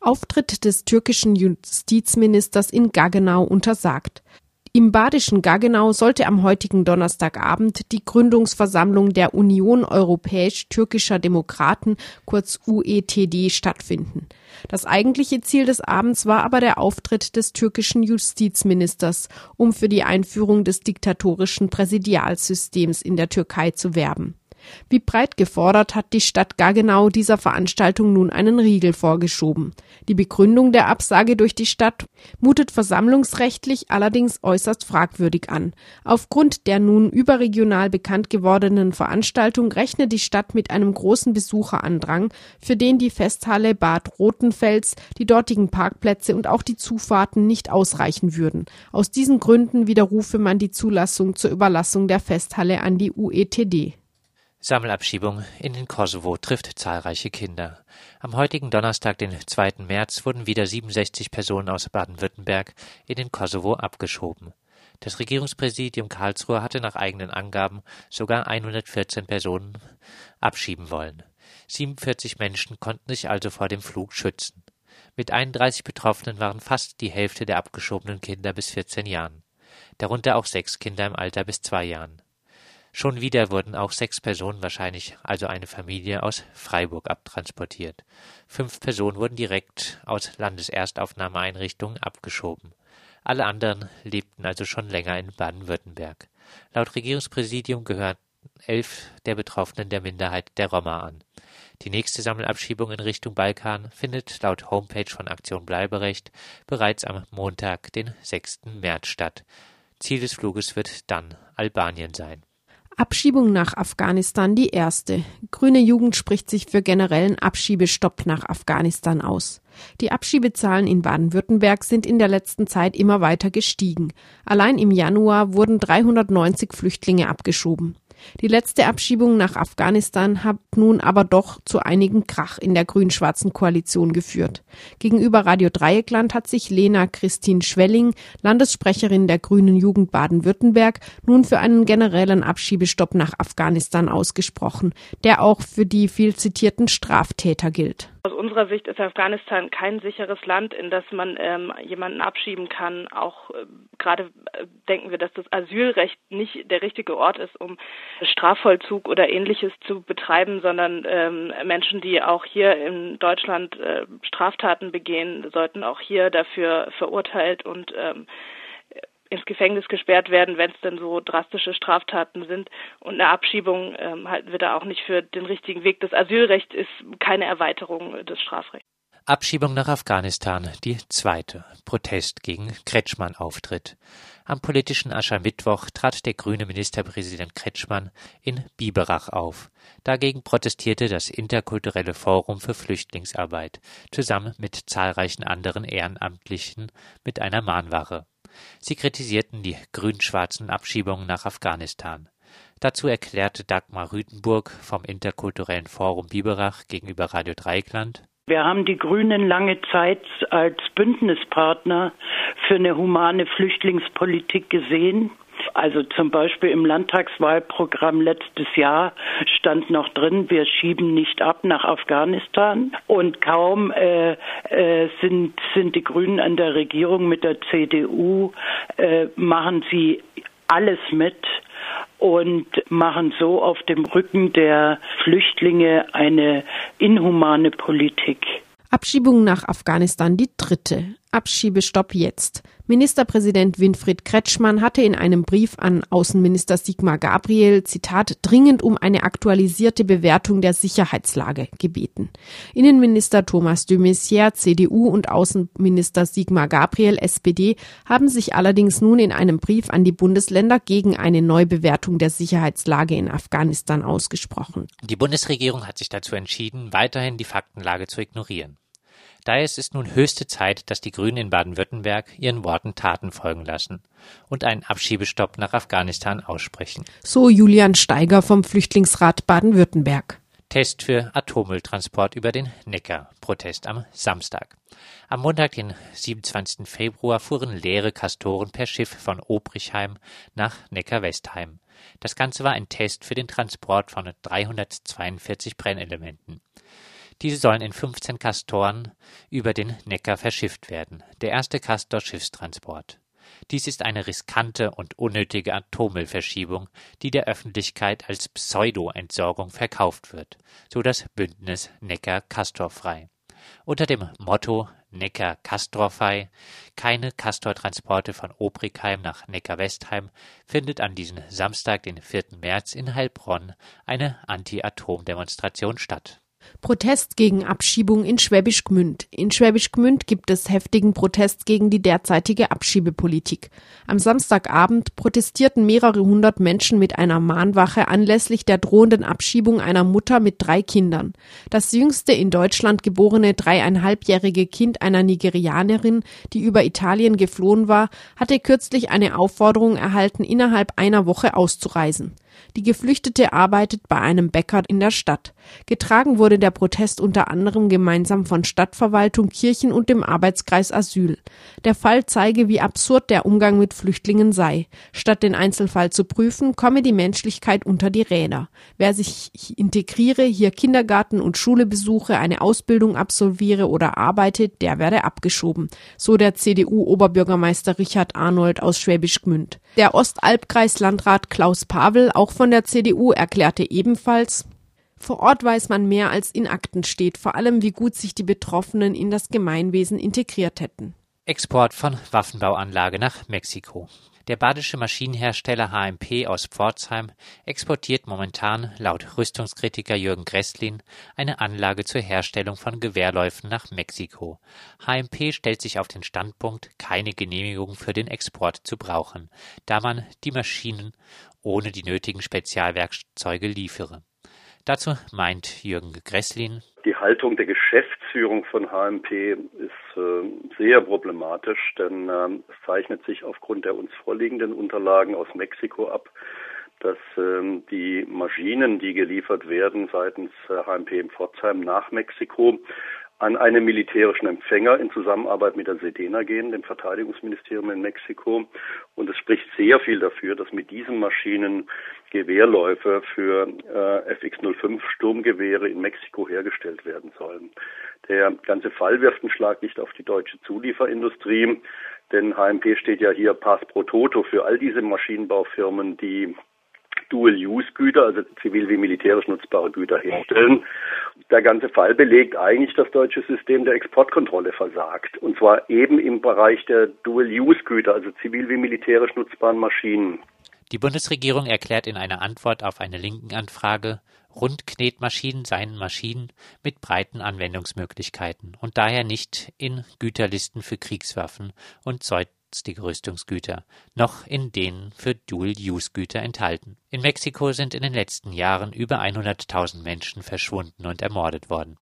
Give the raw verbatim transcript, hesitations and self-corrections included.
Auftritt des türkischen Justizministers in Gaggenau untersagt. Im badischen Gaggenau sollte am heutigen Donnerstagabend die Gründungsversammlung der Union Europäisch-Türkischer Demokraten, kurz U E T D, stattfinden. Das eigentliche Ziel des Abends war aber der Auftritt des türkischen Justizministers, um für die Einführung des diktatorischen Präsidialsystems in der Türkei zu werben. Wie breit gefordert, hat die Stadt Gaggenau dieser Veranstaltung nun einen Riegel vorgeschoben. Die Begründung der Absage durch die Stadt mutet versammlungsrechtlich allerdings äußerst fragwürdig an. Aufgrund der nun überregional bekannt gewordenen Veranstaltung rechnet die Stadt mit einem großen Besucherandrang, für den die Festhalle Bad Rotenfels, die dortigen Parkplätze und auch die Zufahrten nicht ausreichen würden. Aus diesen Gründen widerrufe man die Zulassung zur Überlassung der Festhalle an die U E T D. Sammelabschiebung in den Kosovo trifft zahlreiche Kinder. Am heutigen Donnerstag, den zweiten März, wurden wieder siebenundsechzig Personen aus Baden-Württemberg in den Kosovo abgeschoben. Das Regierungspräsidium Karlsruhe hatte nach eigenen Angaben sogar hundertvierzehn Personen abschieben wollen. siebenundvierzig Menschen konnten sich also vor dem Flug schützen. Mit einunddreißig Betroffenen waren fast die Hälfte der abgeschobenen Kinder bis vierzehn Jahren. Darunter auch sechs Kinder im Alter bis zwei Jahren. Schon wieder wurden auch sechs Personen, wahrscheinlich also eine Familie, aus Freiburg abtransportiert. Fünf Personen wurden direkt aus Landeserstaufnahmeeinrichtungen abgeschoben. Alle anderen lebten also schon länger in Baden-Württemberg. Laut Regierungspräsidium gehören elf der Betroffenen der Minderheit der Roma an. Die nächste Sammelabschiebung in Richtung Balkan findet laut Homepage von Aktion Bleiberecht bereits am Montag, den sechsten März statt. Ziel des Fluges wird dann Albanien sein. Abschiebung nach Afghanistan die erste. Grüne Jugend spricht sich für generellen Abschiebestopp nach Afghanistan aus. Die Abschiebezahlen in Baden-Württemberg sind in der letzten Zeit immer weiter gestiegen. Allein im Januar wurden dreihundertneunzig Flüchtlinge abgeschoben. Die letzte Abschiebung nach Afghanistan hat nun aber doch zu einigem Krach in der grün-schwarzen Koalition geführt. Gegenüber Radio Dreieckland hat sich Lena Christine Schwelling, Landessprecherin der Grünen Jugend Baden-Württemberg, nun für einen generellen Abschiebestopp nach Afghanistan ausgesprochen, der auch für die viel zitierten Straftäter gilt. Aus unserer Sicht ist Afghanistan kein sicheres Land, in das man ähm, jemanden abschieben kann. Auch äh, gerade äh, denken wir, dass das Asylrecht nicht der richtige Ort ist, um Strafvollzug oder Ähnliches zu betreiben, sondern ähm, Menschen, die auch hier in Deutschland äh, Straftaten begehen, sollten auch hier dafür verurteilt und ähm, ins Gefängnis gesperrt werden, wenn es denn so drastische Straftaten sind. Und eine Abschiebung ähm, halten wir da auch nicht für den richtigen Weg. Das Asylrecht ist keine Erweiterung des Strafrechts. Abschiebung nach Afghanistan, die zweite. Protest gegen Kretschmann-Auftritt. Am politischen Aschermittwoch trat der grüne Ministerpräsident Kretschmann in Biberach auf. Dagegen protestierte das Interkulturelle Forum für Flüchtlingsarbeit, zusammen mit zahlreichen anderen Ehrenamtlichen mit einer Mahnwache. Sie kritisierten die grün-schwarzen Abschiebungen nach Afghanistan. Dazu erklärte Dagmar Rütenburg vom Interkulturellen Forum Biberach gegenüber Radio Dreieckland: Wir haben die Grünen lange Zeit als Bündnispartner für eine humane Flüchtlingspolitik gesehen. Also zum Beispiel im Landtagswahlprogramm letztes Jahr stand noch drin, wir schieben nicht ab nach Afghanistan. Und kaum äh, äh, sind, sind die Grünen an der Regierung mit der C D U, äh, machen sie alles mit und machen so auf dem Rücken der Flüchtlinge eine inhumane Politik. Abschiebung nach Afghanistan die dritte. Abschiebestopp jetzt. Ministerpräsident Winfried Kretschmann hatte in einem Brief an Außenminister Sigmar Gabriel, Zitat, dringend um eine aktualisierte Bewertung der Sicherheitslage gebeten. Innenminister Thomas de Maizière, C D U, und Außenminister Sigmar Gabriel, S P D, haben sich allerdings nun in einem Brief an die Bundesländer gegen eine Neubewertung der Sicherheitslage in Afghanistan ausgesprochen. Die Bundesregierung hat sich dazu entschieden, weiterhin die Faktenlage zu ignorieren. Daher ist es nun höchste Zeit, dass die Grünen in Baden-Württemberg ihren Worten Taten folgen lassen und einen Abschiebestopp nach Afghanistan aussprechen. So Julian Steiger vom Flüchtlingsrat Baden-Württemberg. Test für Atommülltransport über den Neckar. Protest am Samstag. Am Montag, den siebenundzwanzigsten Februar, fuhren leere Castoren per Schiff von Obrichheim nach Neckar-Westheim. Das Ganze war ein Test für den Transport von dreihundertzweiundvierzig Brennelementen. Diese sollen in fünfzehn Castoren über den Neckar verschifft werden, der erste Castor-Schiffstransport. Dies ist eine riskante und unnötige Atommüllverschiebung, die der Öffentlichkeit als Pseudo-Entsorgung verkauft wird, so das Bündnis Neckar Castorfrei. Unter dem Motto Neckar Castorfrei, keine Castortransporte von Obrigheim nach Neckar-Westheim, findet an diesem Samstag, den vierten März, in Heilbronn eine Anti-Atom-Demonstration statt. Protest gegen Abschiebung in Schwäbisch Gmünd. In Schwäbisch Gmünd gibt es heftigen Protest gegen die derzeitige Abschiebepolitik. Am Samstagabend protestierten mehrere hundert Menschen mit einer Mahnwache anlässlich der drohenden Abschiebung einer Mutter mit drei Kindern. Das jüngste in Deutschland geborene dreieinhalbjährige Kind einer Nigerianerin, die über Italien geflohen war, hatte kürzlich eine Aufforderung erhalten, innerhalb einer Woche auszureisen. Die Geflüchtete arbeitet bei einem Bäcker in der Stadt. Getragen wurde der Protest unter anderem gemeinsam von Stadtverwaltung, Kirchen und dem Arbeitskreis Asyl. Der Fall zeige, wie absurd der Umgang mit Flüchtlingen sei. Statt den Einzelfall zu prüfen, komme die Menschlichkeit unter die Räder. Wer sich integriere, hier Kindergarten und Schule besuche, eine Ausbildung absolviere oder arbeitet, der werde abgeschoben, so der C D U-Oberbürgermeister Richard Arnold aus Schwäbisch Gmünd. Der Ostalbkreis-Landrat Klaus Pavel, auch von der C D U, erklärte ebenfalls: Vor Ort weiß man mehr, als in Akten steht, vor allem wie gut sich die Betroffenen in das Gemeinwesen integriert hätten. Export von Waffenbauanlage nach Mexiko. Der badische Maschinenhersteller H M P aus Pforzheim exportiert momentan laut Rüstungskritiker Jürgen Gresslin eine Anlage zur Herstellung von Gewehrläufen nach Mexiko. H M P stellt sich auf den Standpunkt, keine Genehmigung für den Export zu brauchen, da man die Maschinen ohne die nötigen Spezialwerkzeuge liefere. Dazu meint Jürgen Gresslin: Die Haltung der Geschäftsführung von H M P ist äh, sehr problematisch, denn äh, es zeichnet sich aufgrund der uns vorliegenden Unterlagen aus Mexiko ab, dass äh, die Maschinen, die geliefert werden seitens äh, H M P in Pforzheim nach Mexiko, an einen militärischen Empfänger in Zusammenarbeit mit der SEDENA gehen, dem Verteidigungsministerium in Mexiko. Und es spricht sehr viel dafür, dass mit diesen Maschinen Gewehrläufe für äh, F X null fünf Sturmgewehre in Mexiko hergestellt werden sollen. Der ganze Fall wirft ein Schlaglicht auf die deutsche Zulieferindustrie, denn H M P steht ja hier pass pro toto für all diese Maschinenbaufirmen, die Dual-Use-Güter, also zivil wie militärisch nutzbare Güter herstellen. Der ganze Fall belegt eigentlich, das deutsche System der Exportkontrolle versagt. Und zwar eben im Bereich der Dual-Use-Güter, also zivil wie militärisch nutzbaren Maschinen. Die Bundesregierung erklärt in einer Antwort auf eine Linken-Anfrage, Rundknetmaschinen seien Maschinen mit breiten Anwendungsmöglichkeiten und daher nicht in Güterlisten für Kriegswaffen und sonstige Rüstungsgüter, noch in denen für Dual-Use-Güter enthalten. In Mexiko sind in den letzten Jahren über hunderttausend Menschen verschwunden und ermordet worden.